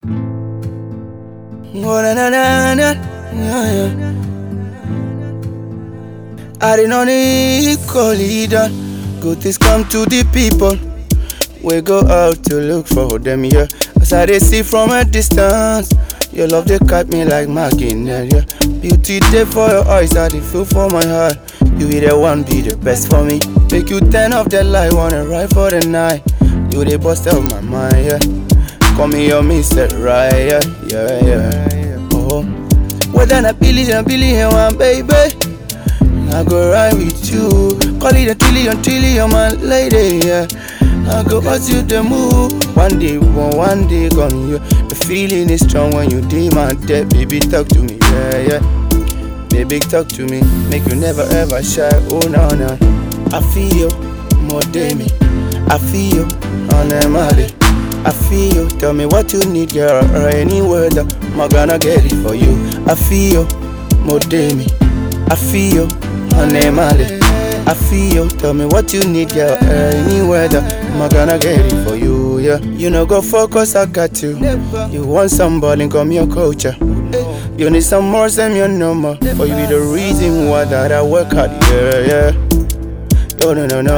Oh, na na na na, yeah, yeah. I didn't know the equally done. Good things come to the people. We go out to look for them, yeah. As I they see from a distance, your love they cut me like magnet, yeah. Beauty there for your eyes, I they feel for my heart. You be the one, be the best for me. Make you 10 off the light, wanna ride for the night. You the bust out my mind, yeah. Call me your Mr. Right, yeah, yeah. Oh, well then a billion one, baby. I go ride with you. Call it a trillion, my lady, yeah. I go pass you the move. One day gone, yeah. The feeling is strong when you do my debt. Baby, talk to me, yeah. Baby, talk to me. Make you never ever shy, oh no. I feel you, more than me. I feel you, on a Mali. I feel you, tell me what you need, girl. Or any word, I'm gonna get it for you. I feel you, more than me. I feel you, on a Mali. I feel you, tell me what you need, girl. Any weather, I'm gonna get it for you, yeah. You know, go focus, I got you. You want somebody, come your coach. You need some more, send me your number. For you be the reason why that I work hard, yeah. Oh,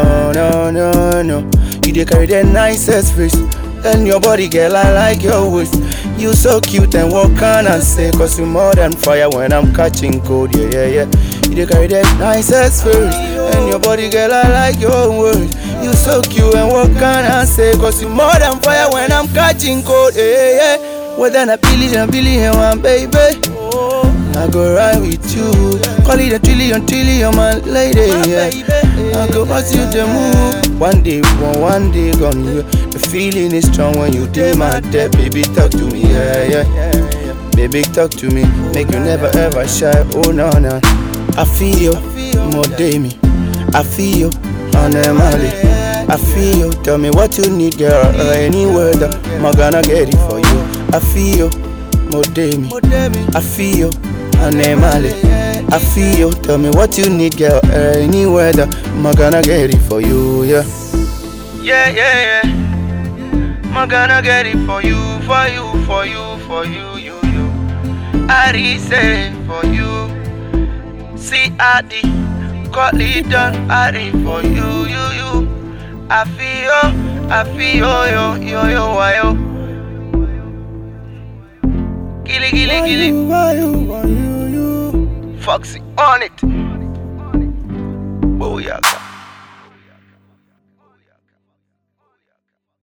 no. You dey carry the nicest face. And your body, girl, I like your waist. You so cute and what can I say? Cause you more than fire when I'm catching cold, yeah. You dey carry the nicest face. And your body, girl, I like your waist. You so cute and what can I say? Cause you more than fire when I'm catching cold, yeah. Well then a billion one, baby. I go ride with you. Call it a trillion, my lady, yeah. I go pass you the move. One day gone, yeah. The feeling is strong when you do my debt. Baby, talk to me, yeah. Baby, talk to me. Make you never ever shy, oh no. I feel you, more than me. I feel you, on a Mali. I feel you, tell me what you need, girl. Any word, I'm gonna get it for you. I feel you, more than me. I feel you, on a Mali. I feel you, tell me what you need, girl. Any weather, I'm gonna get it for you, yeah. Yeah. I'm gonna get it for you, you. I say for you. C.I.D. Call it done, I for you. I feel yo. Gilly. Foxy on it. Booyaka.